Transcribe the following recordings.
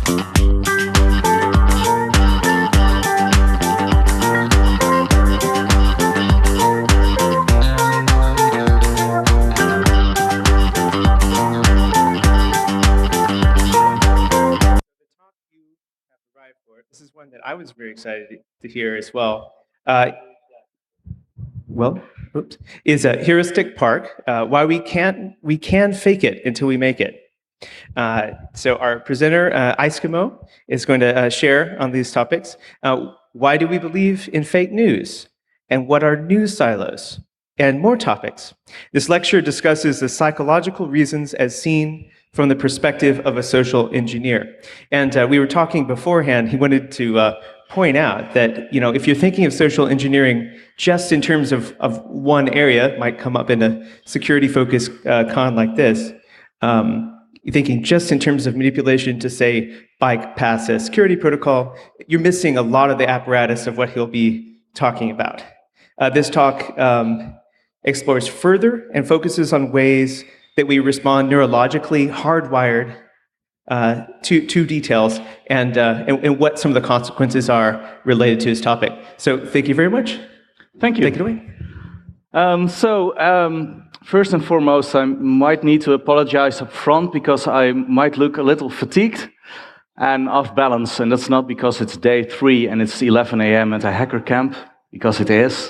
This is one that I was very excited to hear as well. Well, oops, is Heuristic Park, why we can fake it until we make it. So our presenter, Eskimo, is going to share on these topics. Why do we believe in fake news? And what are news silos? And more topics. This lecture discusses the psychological reasons as seen from the perspective of a social engineer. And we were talking beforehand, he wanted to point out that, you know, if you're thinking of social engineering just in terms of one area, it might come up in a security-focused con like this, you're thinking just in terms of manipulation to, say, bypass a security protocol, you're missing a lot of the apparatus of what he'll be talking about. This talk explores further and focuses on ways that we respond neurologically hardwired to details and what some of the consequences are related to his topic. So thank you very much. Thank you. Take it away. First and foremost, I might need to apologize up front because I might look a little fatigued and off balance, and that's not because it's day 3 and it's 11 a.m. at a hacker camp, because it is.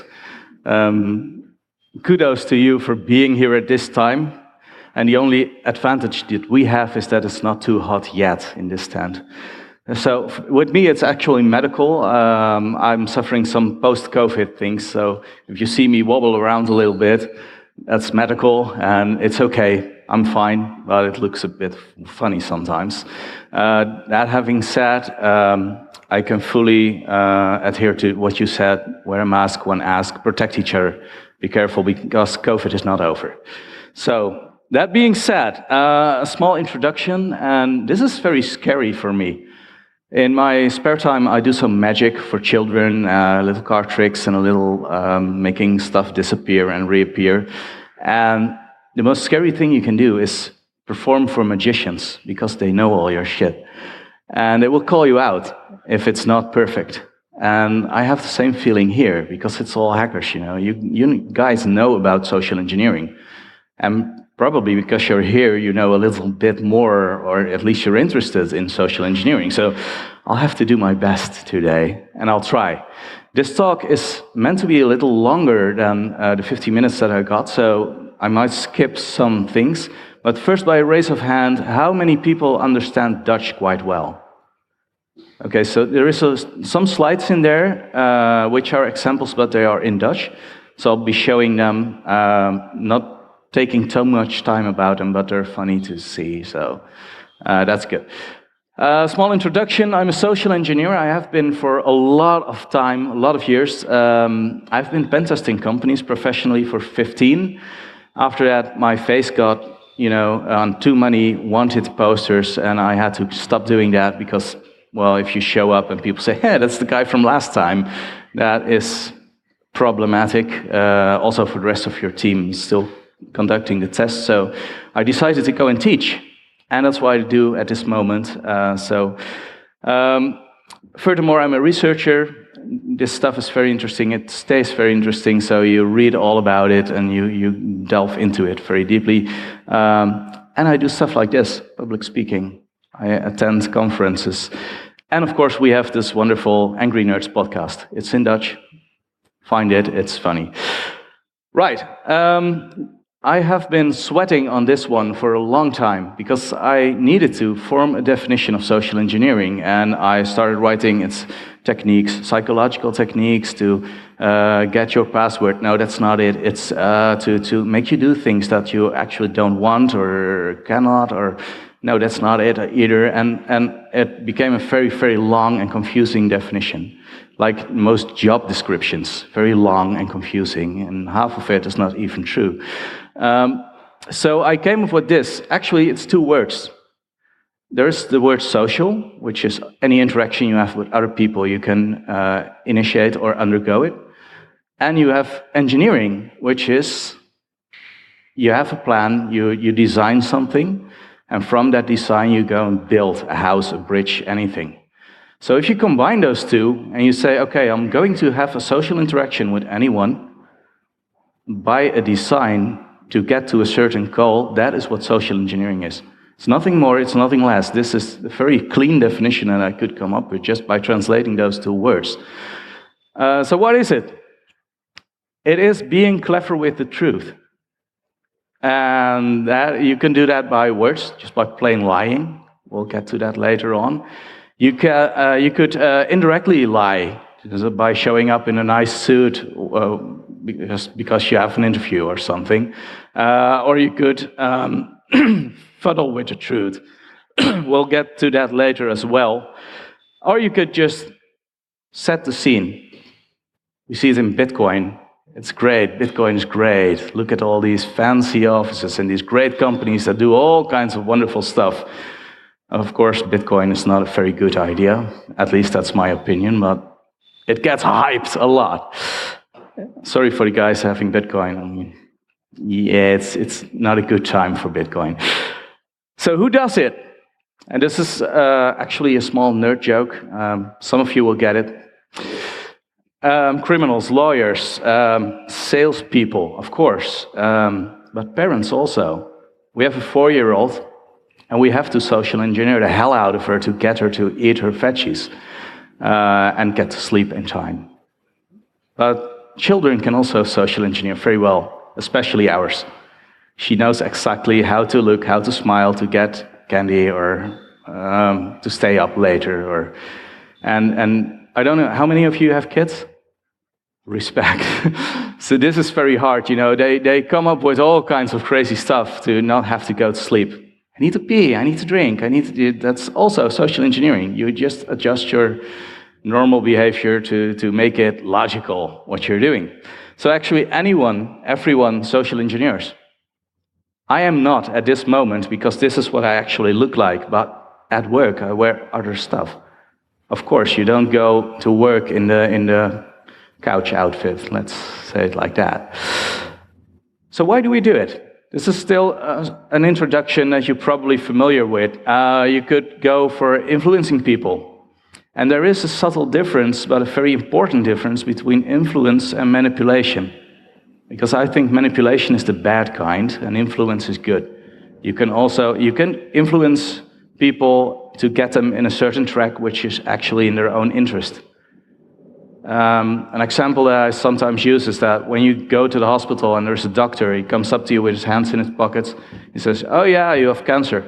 Kudos to you for being here at this time, and the only advantage that we have is that it's not too hot yet in this tent. So with me, it's actually medical. I'm suffering some post-COVID things, so if you see me wobble around a little bit, that's medical, and it's okay. I'm fine, but it looks a bit funny sometimes. That having said, I can fully adhere to what you said. Wear a mask when asked, protect each other. Be careful, because COVID is not over. So, that being said, a small introduction, and this is very scary for me. In my spare time, I do some magic for children, little card tricks and a little making stuff disappear and reappear. And the most scary thing you can do is perform for magicians, because they know all your shit. And they will call you out if it's not perfect. And I have the same feeling here, because it's all hackers, you know. You guys know about social engineering. And probably because you're here, you know a little bit more, or at least you're interested in social engineering. So I'll have to do my best today, and I'll try. This talk is meant to be a little longer than the 50 minutes that I got, so I might skip some things. But first, by a raise of hand, how many people understand Dutch quite well? Okay, so there is some slides in there, which are examples, but they are in Dutch. So I'll be showing them, not taking too much time about them, but they're funny to see, so that's good. Small introduction, I'm a social engineer. I have been for a lot of time, a lot of years. I've been pen testing companies professionally for 15. After that, my face got, you know, on too many wanted posters, and I had to stop doing that because, well, if you show up and people say, hey, that's the guy from last time, that is problematic. Also for the rest of your team, still conducting the test. So I decided to go and teach, and that's what I do at this moment. Furthermore, I'm a researcher. This stuff is very interesting. It stays very interesting, so you read all about it and you delve into it very deeply. And I do stuff like this, public speaking. I attend conferences. And of course, we have this wonderful Angry Nerds podcast. It's in Dutch. Find it, it's funny. Right. I have been sweating on this one for a long time because I needed to form a definition of social engineering, and I started writing its techniques, psychological techniques to get your password. No, that's not it. It's to make you do things that you actually don't want or cannot, or no, that's not it either. And it became a very, very long and confusing definition. Like most job descriptions, very long and confusing, and half of it is not even true. So I came up with this. Actually, it's 2 words. There's the word social, which is any interaction you have with other people, you can initiate or undergo it. And you have engineering, which is you have a plan, you design something, And from that design, you go and build a house, a bridge, anything. So if you combine those two and you say, okay, I'm going to have a social interaction with anyone by a design to get to a certain goal, that is what social engineering is. It's nothing more, it's nothing less. This is a very clean definition that I could come up with just by translating those two words. So what is it? It is being clever with the truth. And that, you can do that by words, just by plain lying. We'll get to that later on. You could indirectly lie by showing up in a nice suit because you have an interview or something. Or you could fuddle with the truth. We'll get to that later as well. Or you could just set the scene. We see it in Bitcoin. It's great. Bitcoin is great. Look at all these fancy offices and these great companies that do all kinds of wonderful stuff. Of course, Bitcoin is not a very good idea. At least that's my opinion, but it gets hyped a lot. Sorry for the guys having Bitcoin. I mean, yeah, it's not a good time for Bitcoin. So who does it? And this is actually a small nerd joke. Some of you will get it. Criminals, lawyers, salespeople, of course, but parents also. We have a 4-year-old, and we have to social engineer the hell out of her to get her to eat her veggies and get to sleep in time. But children can also social engineer very well, especially ours. She knows exactly how to look, how to smile, to get candy, or to stay up later. And I don't know, how many of you have kids? Respect. So this is very hard, you know. They come up with all kinds of crazy stuff to not have to go to sleep. I need to pee, I need to drink, that's also social engineering. You just adjust your normal behavior to make it logical, what you're doing. So actually everyone social engineers. I am not at this moment, because this is what I actually look like, but at work I wear other stuff. Of course, you don't go to work in the couch outfit, let's say it like that. So why do we do it? This is still an introduction that you're probably familiar with. You could go for influencing people. And there is a subtle difference, but a very important difference between influence and manipulation. Because I think manipulation is the bad kind, and influence is good. You can influence people to get them in a certain track which is actually in their own interest. An example that I sometimes use is that when you go to the hospital and there's a doctor, he comes up to you with his hands in his pockets, he says, "Oh yeah, you have cancer."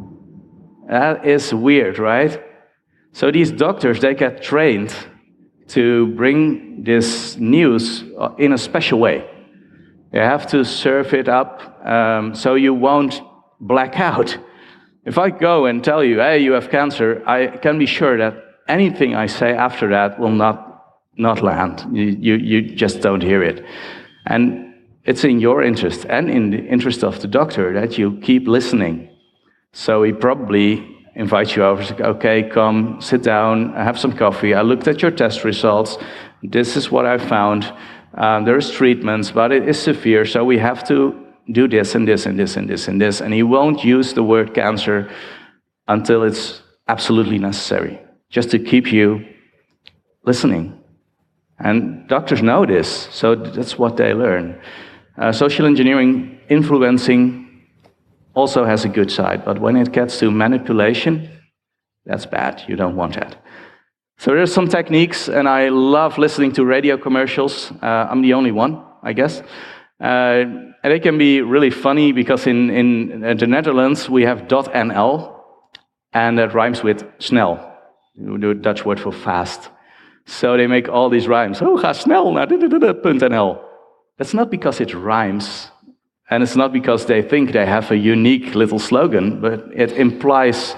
That is weird, right? So these doctors, they get trained to bring this news in a special way. You have to serve it up so you won't black out. If I go and tell you, "Hey, you have cancer," I can be sure that anything I say after that will not land. You just don't hear it. And it's in your interest and in the interest of the doctor that you keep listening. So he probably invites you over, "Okay, come, sit down, have some coffee. I looked at your test results. This is what I found. There's treatments, but it is severe, so we have to do this and this and this and this and this." And he won't use the word cancer until it's absolutely necessary, just to keep you listening. And doctors know this, so that's what they learn. Social engineering, influencing, also has a good side, but when it gets to manipulation, that's bad. You don't want that. So there's some techniques, and I love listening to radio commercials. I'm the only one, I guess. And they can be really funny, because in the Netherlands, we have .nl, and that rhymes with snel, the Dutch word for fast. So they make all these rhymes. "Oh, ga snel naar .nl." That's not because it rhymes, and it's not because they think they have a unique little slogan, but it implies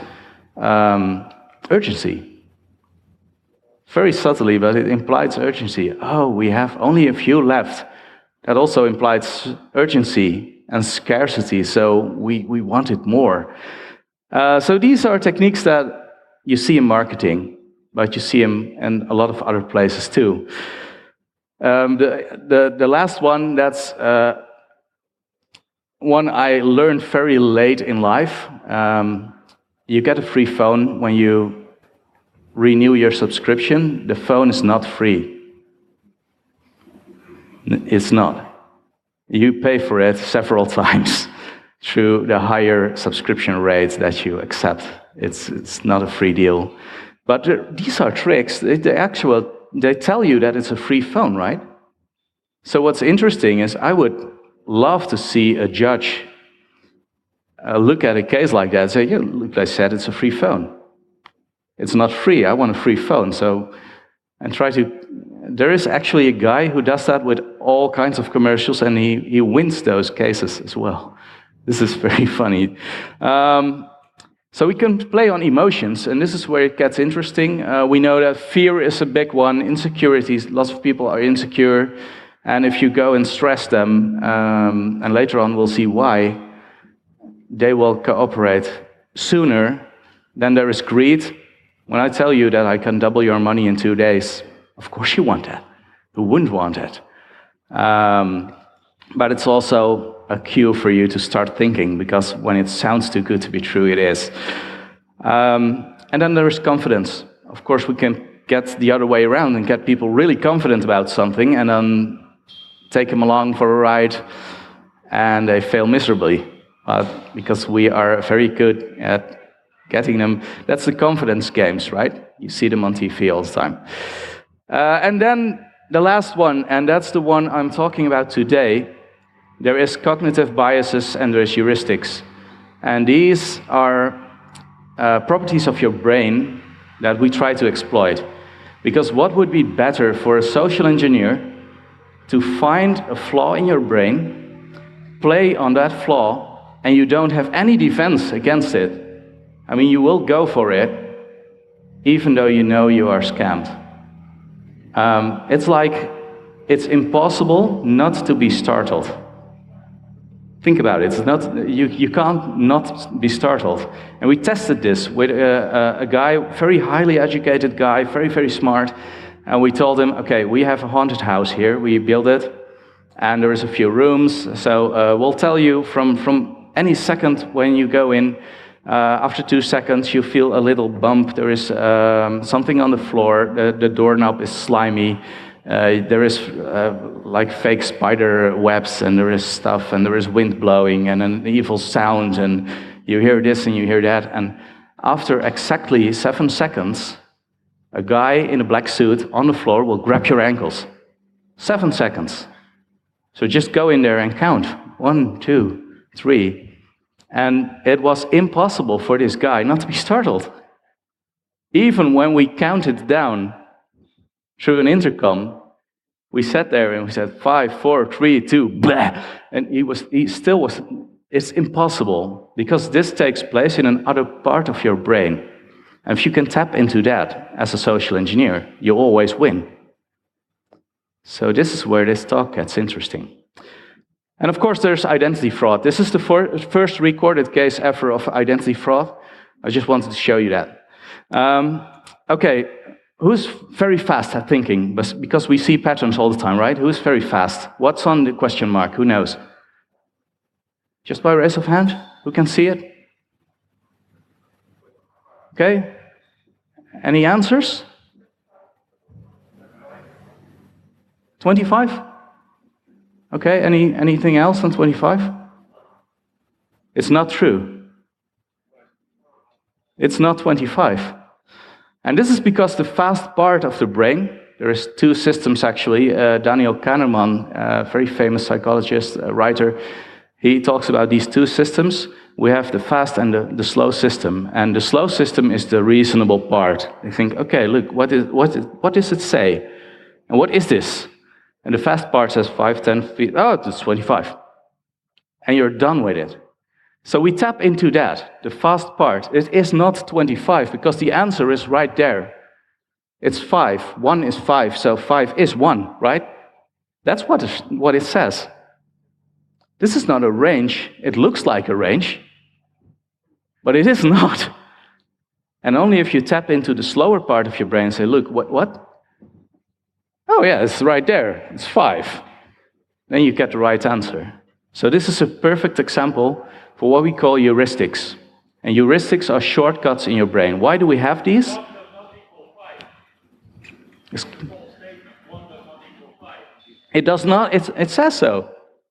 urgency. Very subtly, but it implies urgency. Oh, we have only a few left. That also implies urgency and scarcity, so we want it more. So these are techniques that you see in marketing, but you see them in a lot of other places too. The last one, that's one I learned very late in life. You get a free phone when you renew your subscription. The phone is not free. It's not. You pay for it several times through the higher subscription rates that you accept. It's not a free deal. But these are tricks. They tell you that it's a free phone, right? So what's interesting is I would love to see a judge look at a case like that and say, yeah, look, I said it's a free phone. It's not free. I want a free phone. There is actually a guy who does that with all kinds of commercials, and he wins those cases as well. This is very funny. So we can play on emotions, and this is where it gets interesting. We know that fear is a big one, insecurities. Lots of people are insecure, and if you go and stress them, and later on we'll see why, they will cooperate sooner. Then there is greed. When I tell you that I can double your money in 2 days, of course you want that. Who wouldn't want it? But it's also a cue for you to start thinking, because when it sounds too good to be true, it is. And then there is confidence. Of course, we can get the other way around and get people really confident about something and then take them along for a ride, and they fail miserably. Because we are very good at getting them. That's the confidence games, right? You see them on TV all the time. And then the last one, and that's the one I'm talking about today. There is cognitive biases and there is heuristics. And these are properties of your brain that we try to exploit. Because what would be better for a social engineer to find a flaw in your brain, play on that flaw, and you don't have any defense against it. I mean, you will go for it, even though you know you are scammed. It's like, it's impossible not to be startled. Think about it. It's not, you can't not be startled. And we tested this with a guy, very highly educated guy, very, very smart. And we told him, okay, we have a haunted house here. We built it, and there is a few rooms. So we'll tell you from any second when you go in, after 2 seconds, you feel a little bump. There is something on the floor. The doorknob is slimy. There is like fake spider webs, and there is stuff, and there is wind blowing, and an evil sound, and you hear this and you hear that. And after exactly 7 seconds, a guy in a black suit on the floor will grab your ankles. 7 seconds. So just go in there and count. 1, 2, 3. And it was impossible for this guy not to be startled. Even when we counted down through an intercom, we sat there and we said 5, 4, 3, 2, blah. And he still was, it's impossible, because this takes place in another part of your brain. And if you can tap into that as a social engineer, you always win. So this is where this talk gets interesting. And of course, there's identity fraud. This is the first recorded case ever of identity fraud. I just wanted to show you that. Okay, who's very fast at thinking? Because we see patterns all the time, right? Who's very fast? What's on the question mark? Who knows? Just by raise of hand? Who can see it? Okay. Any answers? 25? Okay, anything else on 25? It's not true. It's not 25. And this is because the fast part of the brain, there is 2 systems actually. Daniel Kahneman, a very famous psychologist, writer, he talks about these 2 systems. We have the fast and the slow system. And the slow system is the reasonable part. You think, okay, look, what does it say? And what is this? And the fast part says 5, 10 feet. Oh, it's 25. And you're done with it. So we tap into that, the fast part. It is not 25, because the answer is right there. It's 5. 1 is 5, so 5 is 1, right? That's what it says. This is not a range. It looks like a range, but it is not. And only if you tap into the slower part of your brain and say, look, what? Oh yeah, it's right there. It's 5. Then you get the right answer. So this is a perfect example for what we call heuristics. And heuristics are shortcuts in your brain. Why do we have these? It does not, it says so.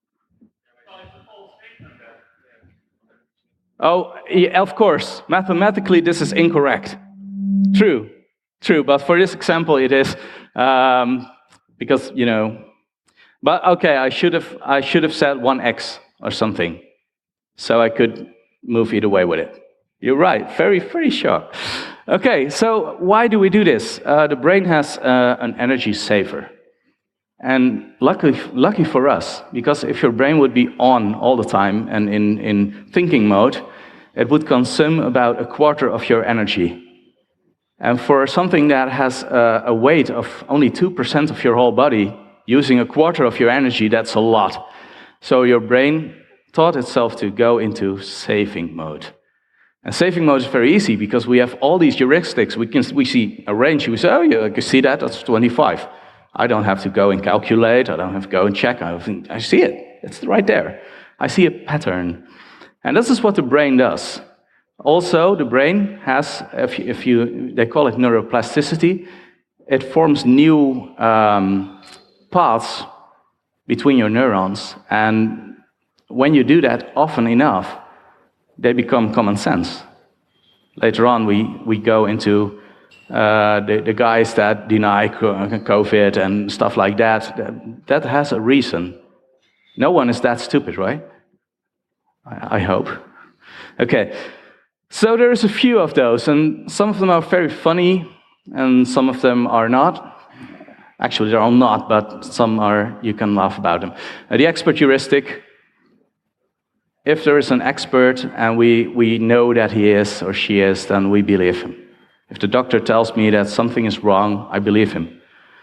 Oh, yeah, of course, mathematically this is incorrect. True, but for this example it is, because, but okay, I should have said 1x or something, so I could move either way with it. You're right, very, very sharp. Okay, so why do we do this? The brain has an energy saver. And lucky for us, because if your brain would be on all the time and in thinking mode, it would consume about a quarter of your energy. And for something that has a weight of only 2% of your whole body, using a quarter of your energy, that's a lot. So your brain taught itself to go into saving mode. And saving mode is very easy because we have all these heuristics. We see a range, we say, oh yeah, I can see that, that's 25. I don't have to go and calculate, I don't have to go and check, I see it, it's right there. I see a pattern. And this is what the brain does. Also, the brain has, they call it neuroplasticity, it forms new paths between your neurons, and when you do that often enough, they become common sense. Later on, we go into the guys that deny COVID and stuff like that. That has a reason. No one is that stupid, right? I hope. Okay, so there's a few of those, and some of them are very funny, and some of them are not. Actually, they're all not, but some are, you can laugh about them. The expert heuristic. If there is an expert and we know that he is or she is, then we believe him. If the doctor tells me that something is wrong, I believe him.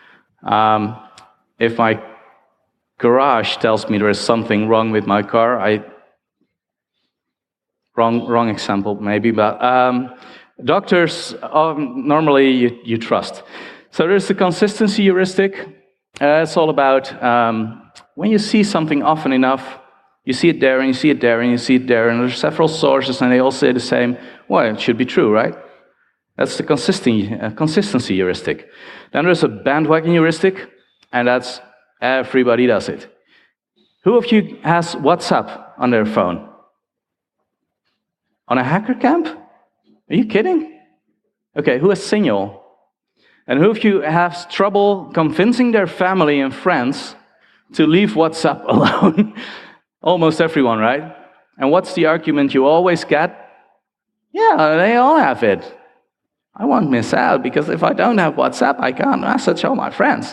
If my garage tells me there is something wrong with my car, wrong example maybe, but doctors normally you trust. So there's the consistency heuristic. It's all about when you see something often enough, you see it there, and you see it there, and you see it there, and there's several sources, and they all say the same. Well, it should be true, right? That's the consistency heuristic. Then there's a bandwagon heuristic, and that's everybody does it. Who of you has WhatsApp on their phone? On a hacker camp? Are you kidding? Okay, who has Signal? And who of you has trouble convincing their family and friends to leave WhatsApp alone? Almost everyone, right? And what's the argument you always get? Yeah, they all have it. I won't miss out, because if I don't have WhatsApp, I can't message all my friends.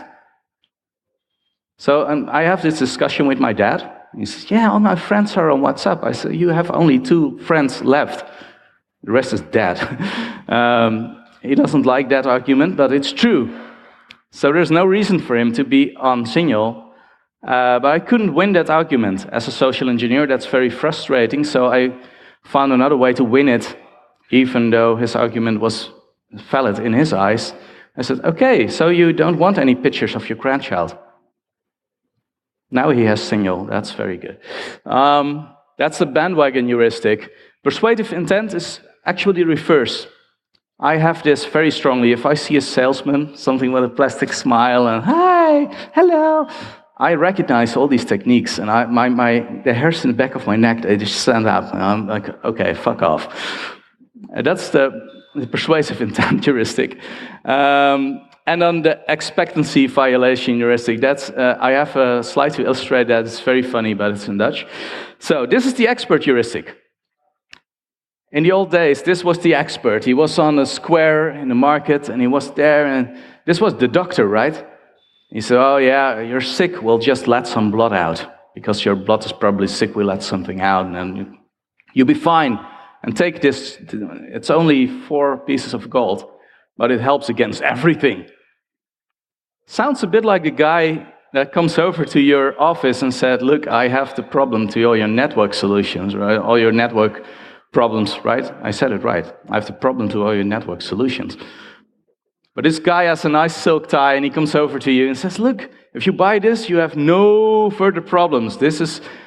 So I have this discussion with my dad. He says, yeah, all my friends are on WhatsApp. I said, you have only 2 friends left. The rest is dead. He doesn't like that argument, but it's true. So there's no reason for him to be on Signal. But I couldn't win that argument. As a social engineer, that's very frustrating, so I found another way to win it, even though his argument was valid in his eyes. I said, okay, so you don't want any pictures of your grandchild. Now he has Signal, that's very good. That's the bandwagon heuristic. Persuasive intent is actually the reverse. I have this very strongly. If I see a salesman, something with a plastic smile and, hi, hello, I recognize all these techniques, and the hairs in the back of my neck, they just stand up, and I'm like, okay, fuck off. That's the persuasive intent heuristic. And on the expectancy violation heuristic, that's I have a slide to illustrate that. It's very funny, but it's in Dutch. So this is the expert heuristic. In the old days, this was the expert. He was on a square in the market, and he was there, and this was the doctor, right? He said, oh yeah, you're sick, we'll just let some blood out. Because your blood is probably sick, we let something out, and then you'll be fine. And take this, it's only 4 pieces of gold, but it helps against everything. Sounds a bit like a guy that comes over to your office and said, look, I have the problem to all your network solutions, right? All your network problems, right? I said it right. I have the problem to all your network solutions. But this guy has a nice silk tie, and he comes over to you and says, look, if you buy this, you have no further problems. This is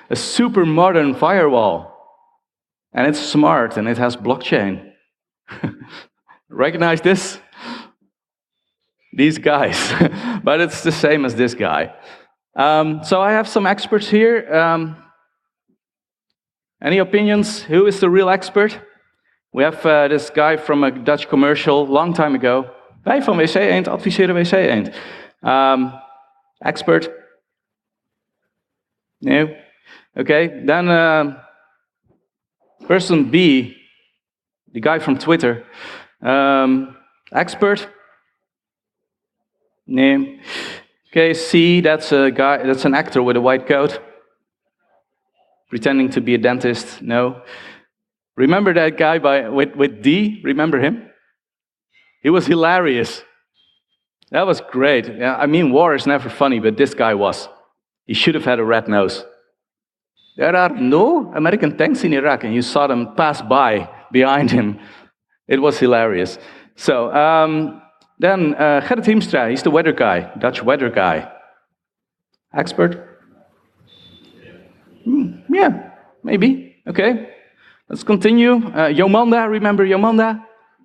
a super modern firewall. And it's smart, and it has blockchain. Recognize this? These guys. But it's the same as this guy. So I have some experts here. Any opinions? Who is the real expert? We have this guy from a Dutch commercial, long time ago. Wij van WC Eend adviseren WC Eend. Expert? No? Okay, then person B, the guy from Twitter. Expert? No. Okay, C, that's a guy, that's an actor with a white coat. Pretending to be a dentist? No. Remember that guy with D? Remember him? He was hilarious. That was great. Yeah, I mean, war is never funny, but this guy was. He should have had a red nose. There are no American tanks in Iraq, and you saw them pass by behind him. It was hilarious. So, then Gerrit Hiemstra, he's the weather guy, Dutch weather guy. Expert? Yeah, maybe. Okay. Let's continue. Jomanda, remember Jomanda?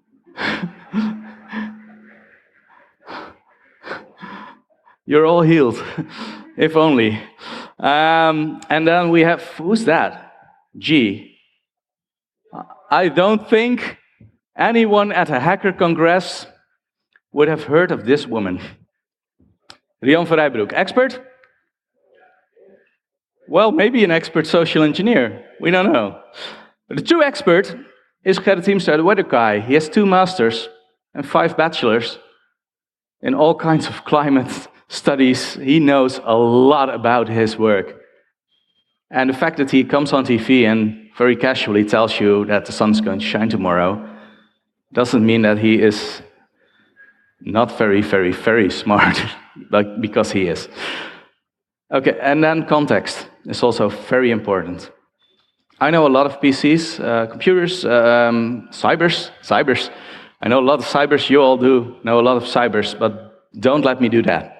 You're all healed, if only. And then we have, who's that? G. I don't think anyone at a hacker congress would have heard of this woman. Rian van Rijbroek, expert? Well, maybe an expert social engineer. We don't know. But the true expert is Gerrit Hiemstra, the weather guy. He has 2 masters and 5 bachelors in all kinds of climate studies. He knows a lot about his work. And the fact that he comes on TV and very casually tells you that the sun's going to shine tomorrow doesn't mean that he is not very, very, very smart, like, because he is. Okay, and then context is also very important. I know a lot of PCs, computers, cybers. I know a lot of cybers, you all do know a lot of cybers, but don't let me do that.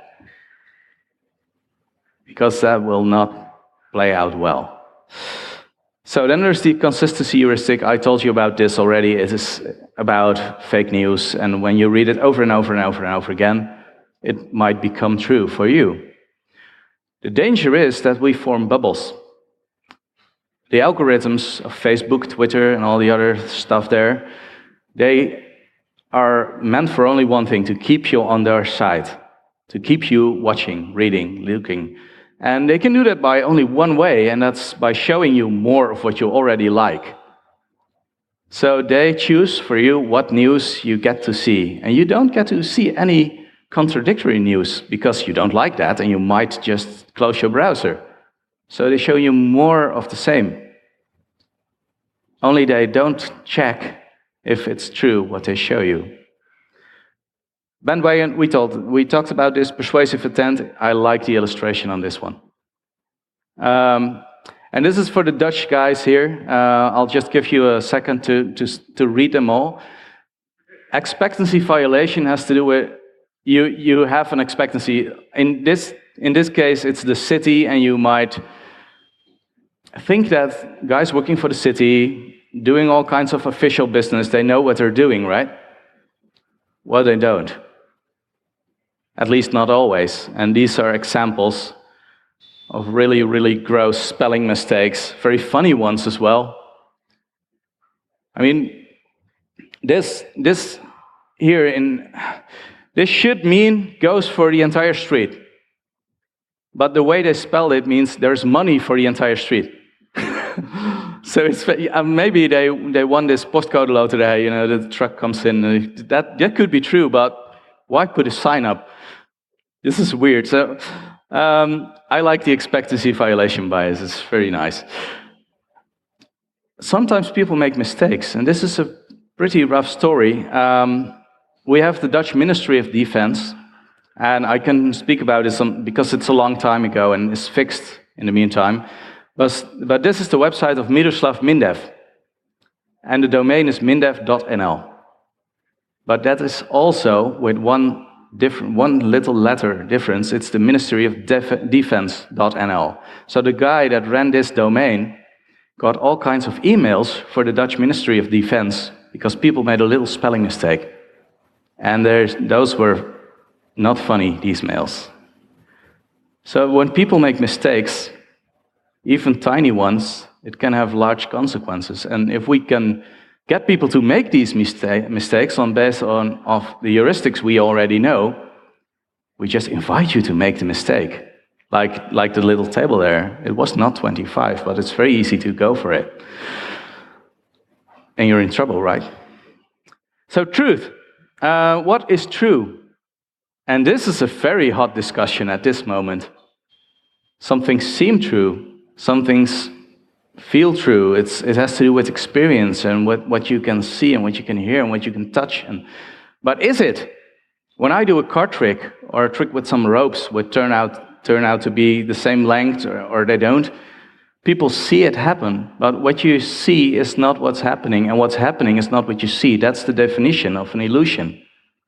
Because that will not play out well. So then there's the consistency heuristic. I told you about this already. It is about fake news, and when you read it over and over and over and over again, it might become true for you. The danger is that we form bubbles. The algorithms of Facebook, Twitter, and all the other stuff there, they are meant for only one thing, to keep you on their side, to keep you watching, reading, looking. And they can do that by only one way, and that's by showing you more of what you already like. So they choose for you what news you get to see. And you don't get to see any contradictory news because you don't like that, and you might just close your browser. So they show you more of the same. Only they don't check if it's true what they show you. Bandwagon, we talked about this persuasive intent. I like the illustration on this one. And this is for the Dutch guys here. I'll just give you a second to read them all. Expectancy violation has to do with you have an expectancy. In this case, it's the city, and you might think that guys working for the city, doing all kinds of official business, they know what they're doing, right? Well, they don't. At least not always. And these are examples of really, really gross spelling mistakes, very funny ones as well. I mean, this should mean goes for the entire street. But the way they spelled it means there's money for the entire street. So it's maybe they won this postcode load today, you know, the truck comes in. That could be true, but why put a sign up? This is weird. So I like the expectancy violation bias. It's very nice. Sometimes people make mistakes, and this is a pretty rough story. We have the Dutch Ministry of Defense, and I can speak about this because it's a long time ago and it's fixed in the meantime. But this is the website of Miroslav Mindev, and the domain is mindev.nl. But that is also with one one little letter difference. It's the Ministry of Defense.nl. So the guy that ran this domain got all kinds of emails for the Dutch Ministry of Defense because people made a little spelling mistake. And those were not funny, these mails. So when people make mistakes, even tiny ones, it can have large consequences. And if we can get people to make these mistakes based on the heuristics we already know, we just invite you to make the mistake. Like the little table there. It was not 25, but it's very easy to go for it. And you're in trouble, right? So truth. What is true? And this is a very hot discussion at this moment. Some things seem true. Some things feel true. It has to do with experience and what you can see and what you can hear and what you can touch. But is it? When I do a card trick or a trick with some ropes which turn out to be the same length or they don't, people see it happen. But what you see is not what's happening, and what's happening is not what you see. That's the definition of an illusion.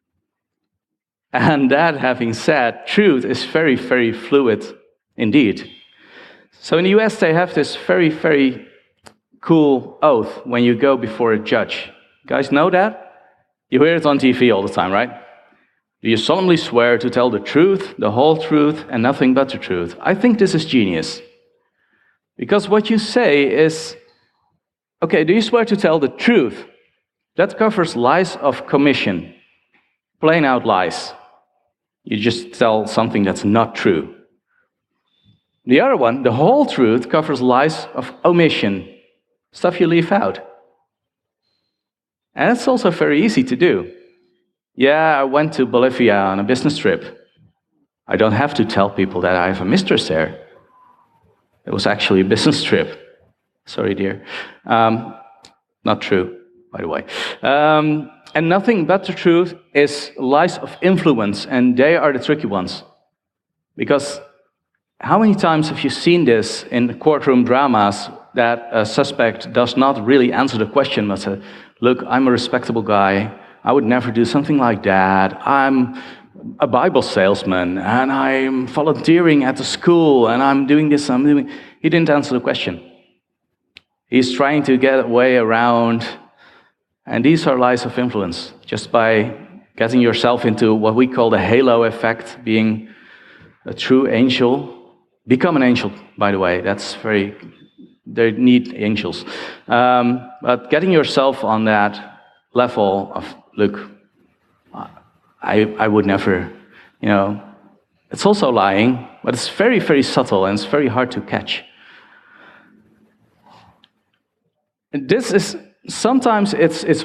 And that having said, truth is very, very fluid indeed. So in the US, they have this very, very cool oath when you go before a judge. You guys know that? You hear it on TV all the time, right? Do you solemnly swear to tell the truth, the whole truth, and nothing but the truth? I think this is genius. Because what you say is, okay, do you swear to tell the truth? That covers lies of commission, plain out lies. You just tell something that's not true. The other one, the whole truth, covers lies of omission, stuff you leave out. And it's also very easy to do. Yeah, I went to Bolivia on a business trip. I don't have to tell people that I have a mistress there. It was actually a business trip. Sorry, dear. Not true, by the way. And nothing but the truth is lies of influence, and they are the tricky ones. Because how many times have you seen this in courtroom dramas that a suspect does not really answer the question, but says, look, I'm a respectable guy. I would never do something like that. I'm a Bible salesman, and I'm volunteering at the school, and I'm doing this, I'm doing... He didn't answer the question. He's trying to get a way around, and these are lies of influence, just by getting yourself into what we call the halo effect, being a true angel. Become an angel, by the way. They need angels. But getting yourself on that level of, look, I would never, it's also lying, but it's very, very subtle and it's very hard to catch. And this is, sometimes it's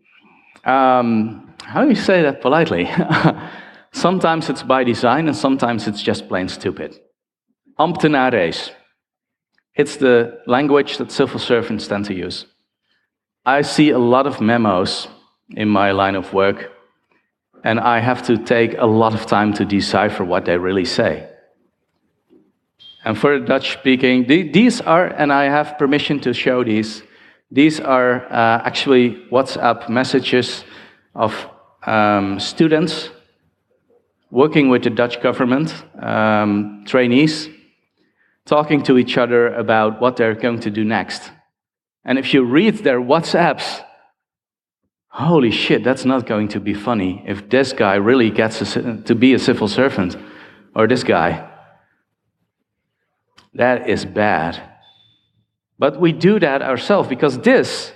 how do you say that politely? Sometimes it's by design and sometimes it's just plain stupid. Ambtenares. It's the language that civil servants tend to use. I see a lot of memos in my line of work, and I have to take a lot of time to decipher what they really say. And for the Dutch speaking, these are, and I have permission to show these are actually WhatsApp messages of students working with the Dutch government, trainees, talking to each other about what they're going to do next. And if you read their WhatsApps, holy shit, that's not going to be funny if this guy really gets to be a civil servant, or this guy. That is bad. But we do that ourselves because this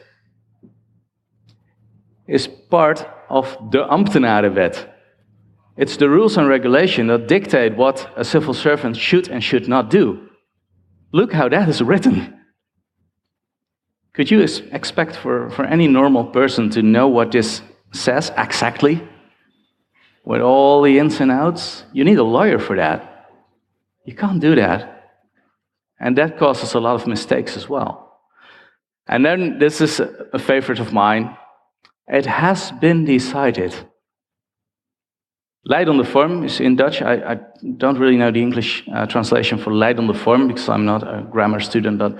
is part of the Ambtenarenwet. It's the rules and regulation that dictate what a civil servant should and should not do. Look how that is written. Could you expect for any normal person to know what this says exactly? With all the ins and outs? You need a lawyer for that. You can't do that. And that causes a lot of mistakes as well. And then, this is a favorite of mine. It has been decided. Leidende vorm is in Dutch. I don't really know the English translation for leidende vorm because I'm not a grammar student, but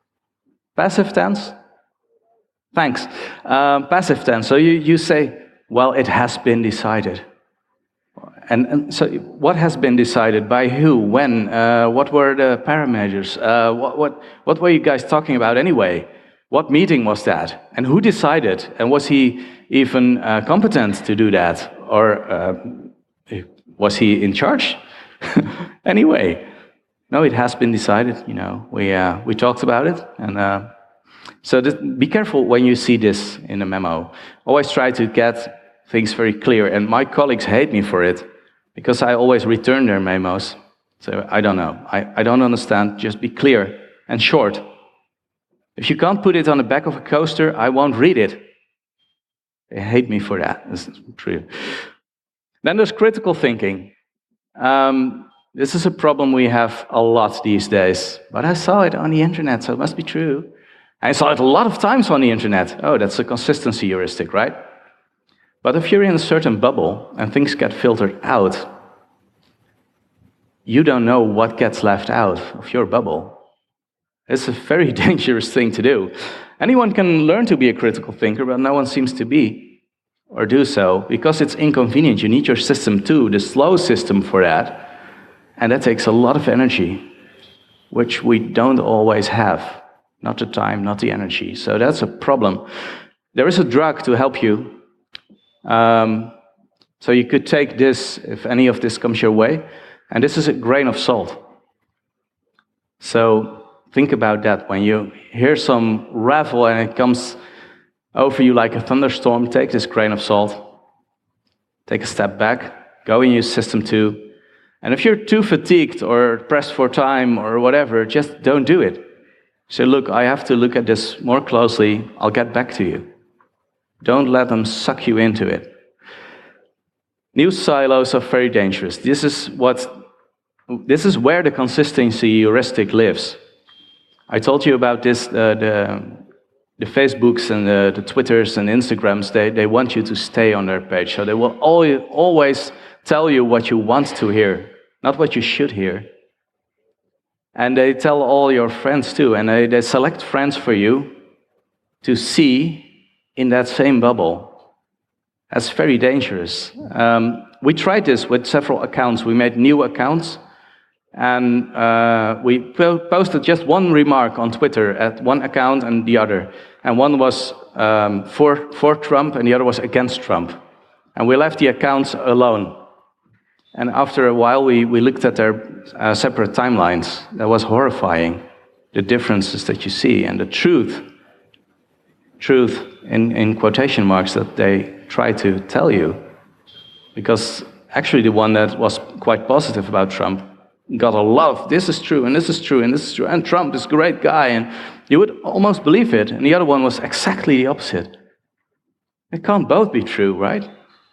passive tense? Thanks. Passive tense. So you say, Well, it has been decided. And so what has been decided? By who? When? What were the parameters? What were you guys talking about anyway? What meeting was that? And who decided? And was he even competent to do that? Or was he in charge? Anyway, no, it has been decided. We talked about it. And so be careful when you see this in a memo. Always try to get things very clear. And my colleagues hate me for it, because I always return their memos. So I don't know. I don't understand. Just be clear and short. If you can't put it on the back of a coaster, I won't read it. They hate me for that. This is true. Then there's critical thinking. This is a problem we have a lot these days. But I saw it on the internet, so it must be true. I saw it a lot of times on the internet. Oh, that's a consistency heuristic, right? But if you're in a certain bubble and things get filtered out, you don't know what gets left out of your bubble. It's a very dangerous thing to do. Anyone can learn to be a critical thinker, but no one seems to be or do so, because it's inconvenient. You need your system too, the slow system for that. And that takes a lot of energy, which we don't always have. Not the time, not the energy. So that's a problem. There is a drug to help you. So you could take this, if any of this comes your way, and this is a grain of salt. So think about that. When you hear some ravel and it comes over you like a thunderstorm, take this grain of salt, take a step back, go and use system 2. And if you're too fatigued or pressed for time or whatever, just don't do it. Say, look, I have to look at this more closely. I'll get back to you. Don't let them suck you into it. News silos are very dangerous. This is where the consistency heuristic lives. I told you about this, the Facebooks and the Twitters and Instagrams, they want you to stay on their page. So they will always tell you what you want to hear, not what you should hear. And they tell all your friends too, and they select friends for you to see in that same bubble. That's very dangerous. We tried this with several accounts. We made new accounts, and we posted just one remark on Twitter at one account and the other. And one was for Trump, and the other was against Trump. And we left the accounts alone. And after a while, we looked at their separate timelines. That was horrifying, the differences that you see, and the truth in quotation marks that they try to tell you. Because actually the one that was quite positive about Trump got a lot of, this is true, and this is true, and this is true, and Trump is a great guy, and you would almost believe it. And the other one was exactly the opposite. It can't both be true, right?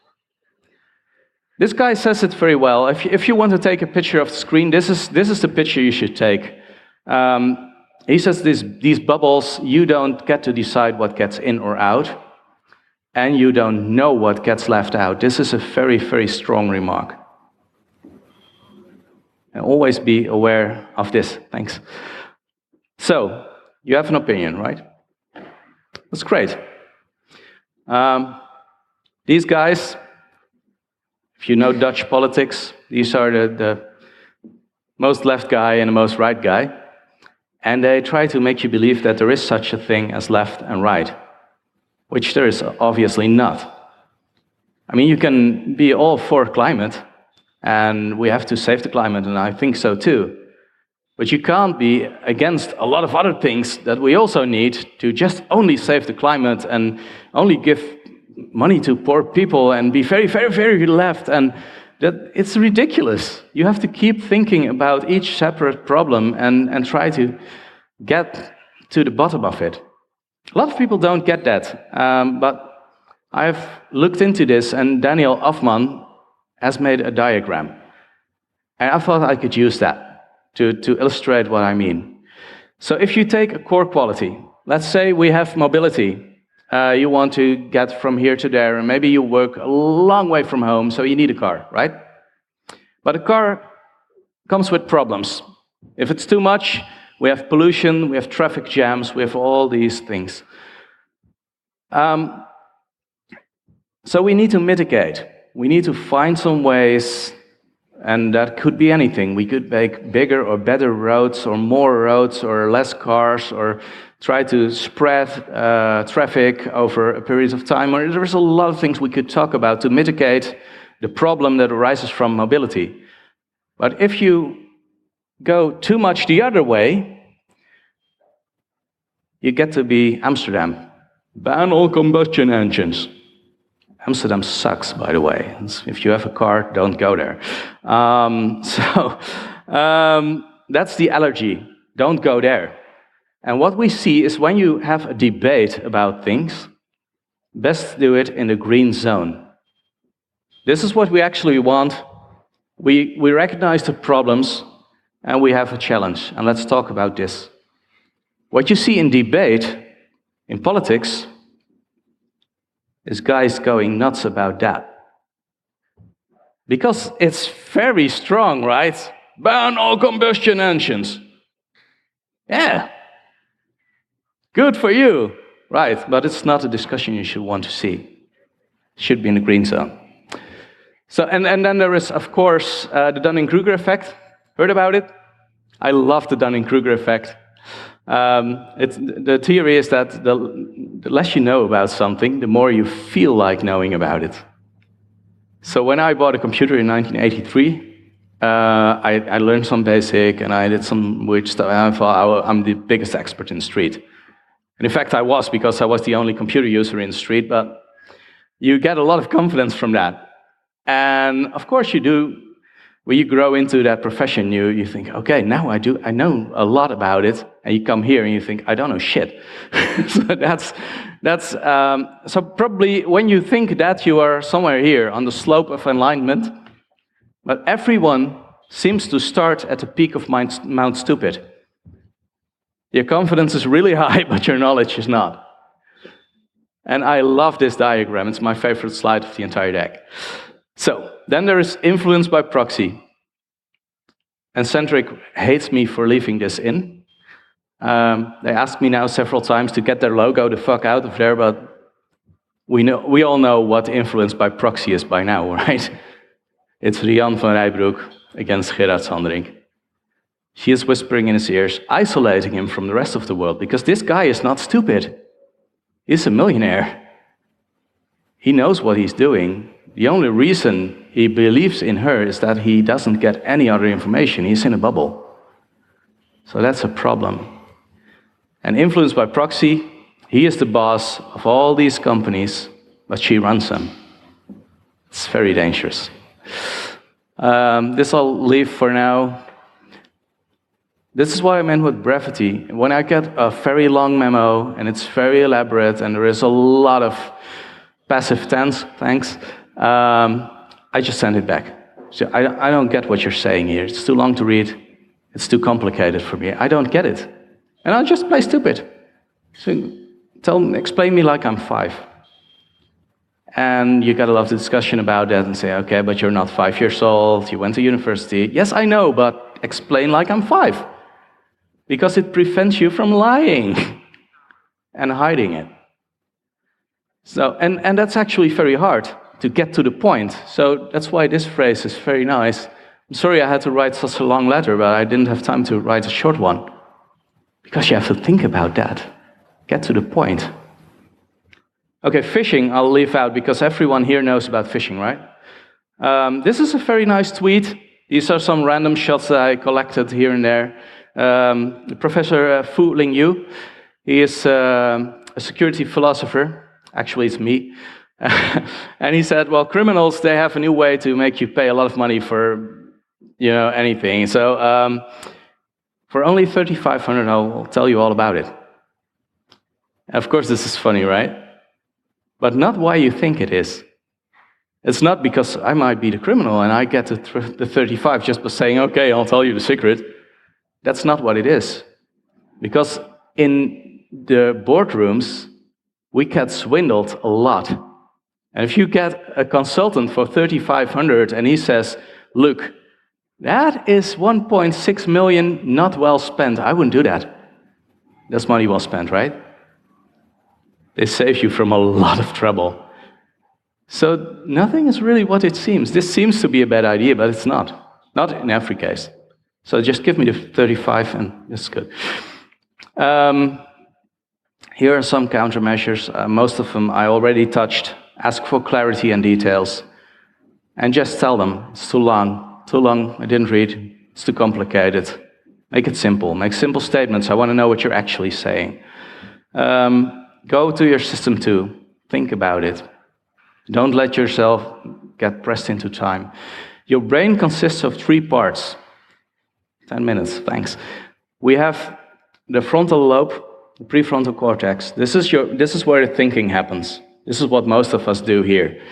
This guy says it very well. If you want to take a picture of the screen, this is the picture you should take. He says these bubbles, you don't get to decide what gets in or out, and you don't know what gets left out. This is a very, very strong remark. And always be aware of this. Thanks. So, you have an opinion, right? That's great. These guys, if you know Dutch politics, these are the most left guy and the most right guy. And they try to make you believe that there is such a thing as left and right, which there is obviously not. I mean, you can be all for climate, and we have to save the climate, and I think so too. But you can't be against a lot of other things that we also need to just only save the climate and only give money to poor people and be very, very, very left. And that it's ridiculous. You have to keep thinking about each separate problem and try to get to the bottom of it. A lot of people don't get that, but I've looked into this, and Daniel Hoffman has made a diagram. And I thought I could use that to illustrate what I mean. So if you take a core quality, let's say we have mobility. You want to get from here to there, and maybe you work a long way from home, so you need a car, right? But a car comes with problems. If it's too much, we have pollution, we have traffic jams, we have all these things. So we need to mitigate. We need to find some ways, and that could be anything. We could make bigger or better roads, or more roads, or less cars, or try to spread traffic over a period of time. Or there's a lot of things we could talk about to mitigate the problem that arises from mobility. But if you go too much the other way, you get to be Amsterdam. Ban all combustion engines. Amsterdam sucks, by the way. If you have a car, don't go there. That's the allergy. Don't go there. And what we see is when you have a debate about things, best do it in the green zone. This is what we actually want. We recognize the problems, and we have a challenge. And let's talk about this. What you see in debate, in politics, is guys going nuts about that. Because it's very strong, right? Ban all combustion engines. Yeah. Good for you. Right, but it's not a discussion you should want to see. It should be in the green zone. So, and then there is, of course, the Dunning-Kruger effect. Heard about it? I love the Dunning-Kruger effect. The theory is that the less you know about something, the more you feel like knowing about it. So when I bought a computer in 1983, I learned some basic, and I did some weird stuff, and I thought I'm the biggest expert in the street. And in fact, I was, because I was the only computer user in the street, but you get a lot of confidence from that. And of course you do. When you grow into that profession, you think, okay, now I know a lot about it, and you come here and you think, I don't know shit. So probably when you think that, you are somewhere here on the slope of enlightenment, but everyone seems to start at the peak of Mount Stupid. Your confidence is really high, but your knowledge is not. And I love this diagram. It's my favorite slide of the entire deck. So, then there is influence by proxy. And Centric hates me for leaving this in. They asked me now several times to get their logo the fuck out of there, but we all know what influence by proxy is by now, right? It's Rian van Rijbroek against Gerard Sanderink. She is whispering in his ears, isolating him from the rest of the world, because this guy is not stupid. He's a millionaire. He knows what he's doing. The only reason he believes in her is that he doesn't get any other information. He's in a bubble. So that's a problem. And influenced by proxy, he is the boss of all these companies, but she runs them. It's very dangerous. This I'll leave for now. This is what I meant with brevity. When I get a very long memo, and it's very elaborate, and there is a lot of passive tense, thanks, I just send it back. So I don't get what you're saying here. It's too long to read. It's too complicated for me. I don't get it. And I'll just play stupid. So explain me like I'm 5. And you got a lot of discussion about that and say, okay, but you're not 5 years old. You went to university. Yes, I know, but explain like I'm 5. Because it prevents you from lying and hiding it. So, and that's actually very hard to get to the point. So that's why this phrase is very nice. I'm sorry I had to write such a long letter, but I didn't have time to write a short one. Because you have to think about that. Get to the point. Okay, fishing I'll leave out because everyone here knows about fishing, right? This is a very nice tweet. These are some random shots that I collected here and there. Professor Fu Lingyu, he is a security philosopher. Actually, it's me. And he said, well, criminals, they have a new way to make you pay a lot of money for, anything. So for only $3,500, I'll tell you all about it. Of course, this is funny, right? But not why you think it is. It's not because I might be the criminal and I get the 35 just by saying, okay, I'll tell you the secret. That's not what it is. Because in the boardrooms, we get swindled a lot. And if you get a consultant for $3,500 and he says, look, that is 1.6 million not well spent, I wouldn't do that. That's money well spent, right? They save you from a lot of trouble. So nothing is really what it seems. This seems to be a bad idea, but it's not. Not in every case. So just give me the 35 and it's good. Here are some countermeasures. Most of them I already touched. Ask for clarity and details. And just tell them, it's too long, I didn't read, it's too complicated. Make it simple, make simple statements. I want to know what you're actually saying. Go to your system too, think about it. Don't let yourself get pressed into time. Your brain consists of 3 parts. 10 minutes, thanks. We have the frontal lobe, the prefrontal cortex. This is where the thinking happens. This is what most of us do here.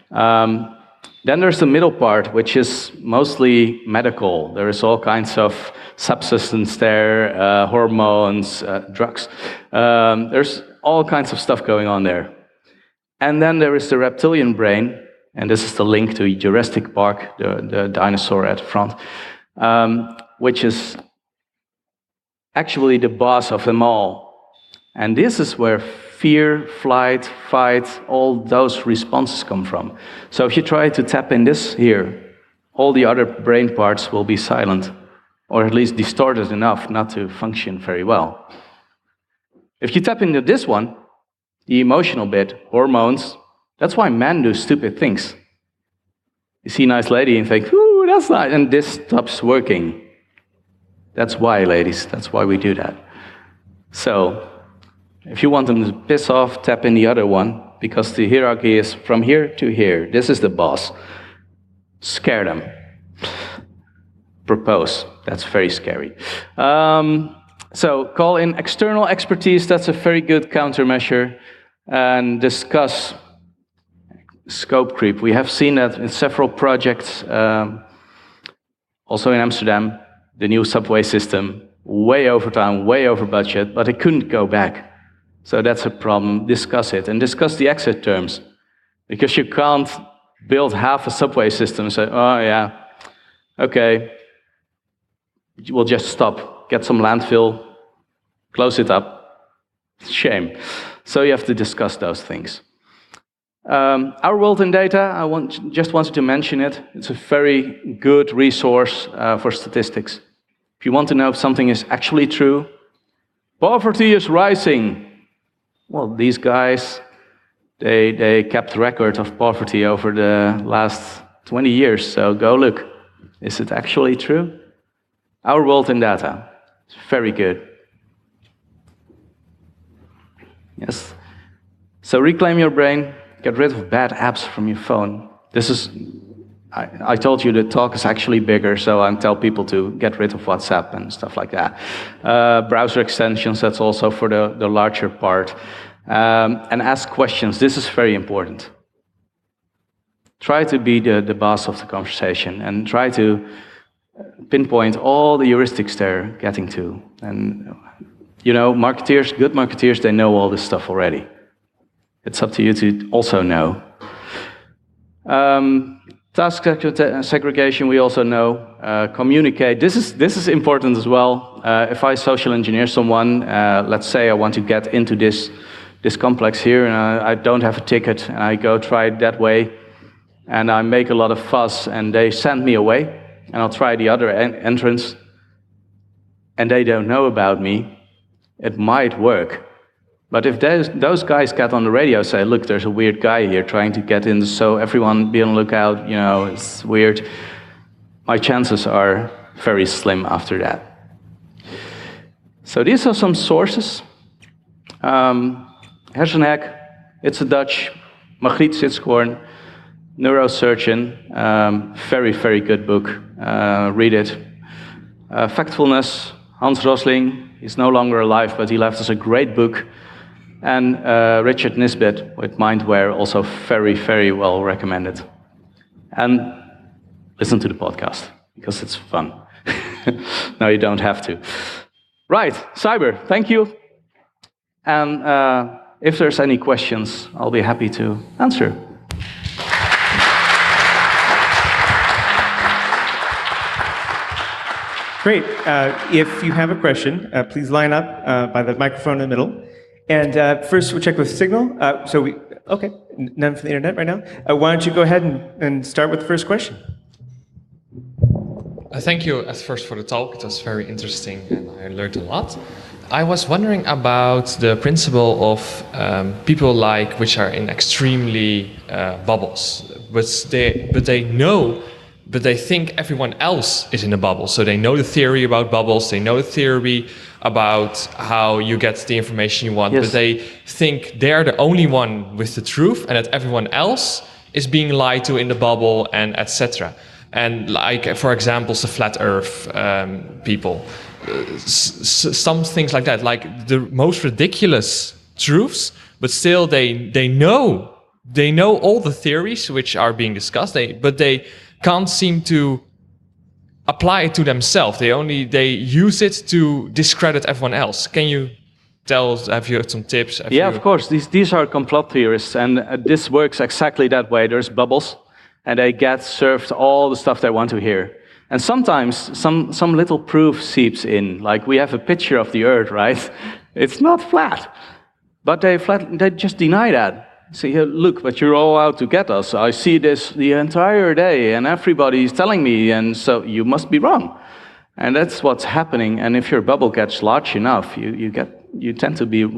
Then there's the middle part, which is mostly medical. There is all kinds of substances there, hormones, drugs. There's all kinds of stuff going on there. And then there is the reptilian brain, and this is the link to Jurassic Park, the dinosaur at the front, which is actually the boss of them all. And this is where fear, flight, fight, all those responses come from. So if you try to tap in this here, all the other brain parts will be silent, or at least distorted enough not to function very well. If you tap into this one, the emotional bit, hormones, that's why men do stupid things. You see a nice lady and think, ooh, that's nice, and this stops working. That's why, ladies, that's why we do that. So, if you want them to piss off, tap in the other one, because the hierarchy is from here to here. This is the boss. Scare them. Propose. That's very scary. So call in external expertise. That's a very good countermeasure. And discuss scope creep. We have seen that in several projects, also in Amsterdam, the new subway system, way over time, way over budget, but it couldn't go back. So that's a problem. Discuss it, and discuss the exit terms. Because you can't build half a subway system and say, oh yeah, okay, we'll just stop, get some landfill, close it up. Shame. So you have to discuss those things. Our World in Data, just wanted to mention it. It's a very good resource for statistics. If you want to know if something is actually true, poverty is rising. Well, these guys, they kept record of poverty over the last 20 years, so go look. Is it actually true? Our World in Data. It's very good. Yes. So reclaim your brain, get rid of bad apps from your phone. This is, I told you the talk is actually bigger, so I tell people to get rid of WhatsApp and stuff like that. Browser extensions, that's also for the larger part. And ask questions. This is very important. Try to be the boss of the conversation and try to pinpoint all the heuristics they're getting to. And, you know, marketeers, good marketeers, they know all this stuff already. It's up to you to also know. Task segregation, we also know. Communicate. This is important as well. If I social engineer someone, let's say I want to get into this complex here, and I don't have a ticket, and I go try it that way, and I make a lot of fuss, and they send me away, and I'll try the other entrance, and they don't know about me, it might work. But if those guys get on the radio and say, look, there's a weird guy here trying to get in, so everyone be on the lookout, you know, it's weird, my chances are very slim after that. So these are some sources. Hersenhack, it's a Dutch, Margriet Sitskoorn, neurosurgeon, very, very good book, read it. Factfulness, Hans Rosling, he's no longer alive, but he left us a great book. And Richard Nisbet with Mindware, also very, very well recommended. And listen to the podcast, because it's fun. No, you don't have to. Right, cyber, thank you. And if there's any questions, I'll be happy to answer. Great. If you have a question, please line up by the microphone in the middle. And first, we'll check with Signal. Okay. None from the internet right now? Why don't you go ahead and start with the first question? Thank you at first for the talk. It was very interesting and I learned a lot. I was wondering about the principle of people like which are in extremely bubbles, but they think everyone else is in a bubble. So they know the theory about bubbles, they know the theory about how you get the information you want, Yes. but they think they're the only one with the truth and that everyone else is being lied to in the bubble and etc. And like, for example, the flat earth people, some things like that, like the most ridiculous truths, but still they know all the theories which are being discussed, but they can't seem to apply it to themselves. They use it to discredit everyone else. Can you tell us, have you had some tips? Of course. These are complot theorists, and this works exactly that way. There's bubbles, and they get served all the stuff they want to hear. And sometimes some little proof seeps in. Like we have a picture of the Earth, right? It's not flat, but they just deny that. Say, "Here, look, but you're all out to get us. I see this the entire day, and everybody's telling me, and so you must be wrong." And that's what's happening. And if your bubble gets large enough, you tend to be,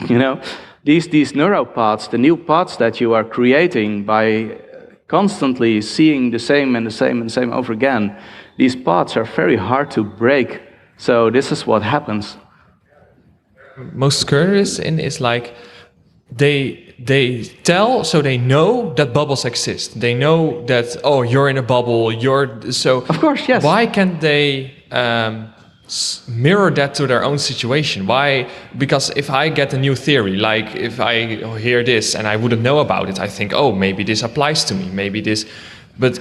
these neuropaths, the new paths that you are creating by constantly seeing the same and the same and the same over again. These paths are very hard to break. So this is what happens. Most curious in is like they tell, so they know that bubbles exist. They know that, oh, you're in a bubble. Of course, yes. Why can't they mirror that to their own situation? Why? Because if I get a new theory, like if I hear this and I wouldn't know about it, I think, oh, maybe this applies to me, maybe this. But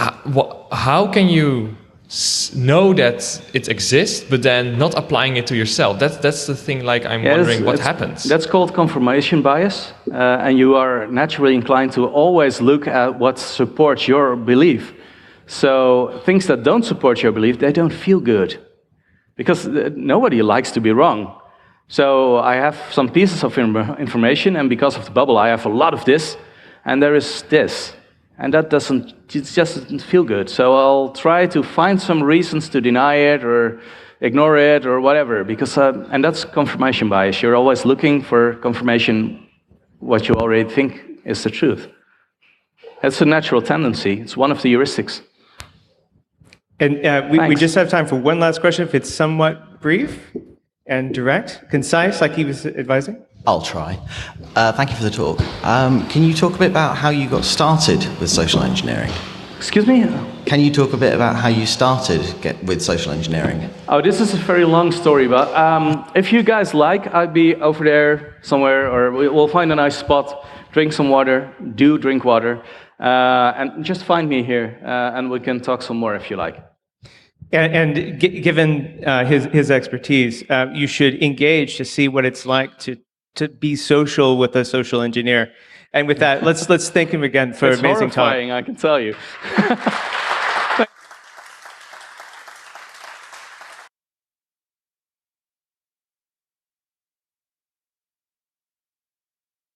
how can you know that it exists, but then not applying it to yourself? That's the thing. Like I'm wondering what happens. That's called confirmation bias, and you are naturally inclined to always look at what supports your belief. So things that don't support your belief, they don't feel good. Because nobody likes to be wrong. So I have some pieces of information, and because of the bubble, I have a lot of this, and there is this. And it just doesn't feel good. So I'll try to find some reasons to deny it, or ignore it, or whatever. And that's confirmation bias. You're always looking for confirmation, what you already think is the truth. That's a natural tendency. It's one of the heuristics. And we just have time for one last question, if it's somewhat brief and direct, concise, like he was advising. I'll try. Thank you for the talk. Can you talk a bit about how you got started with social engineering? Excuse me? Can you talk a bit about how you started with social engineering? Oh, this is a very long story, but if you guys like, I'd be over there somewhere, or we'll find a nice spot, drink some water, drink water, and just find me here, and we can talk some more if you like. And given his expertise, you should engage to see what it's like to be social with a social engineer. And with that, let's thank him again for It's amazing talk. horrifying, I can tell you.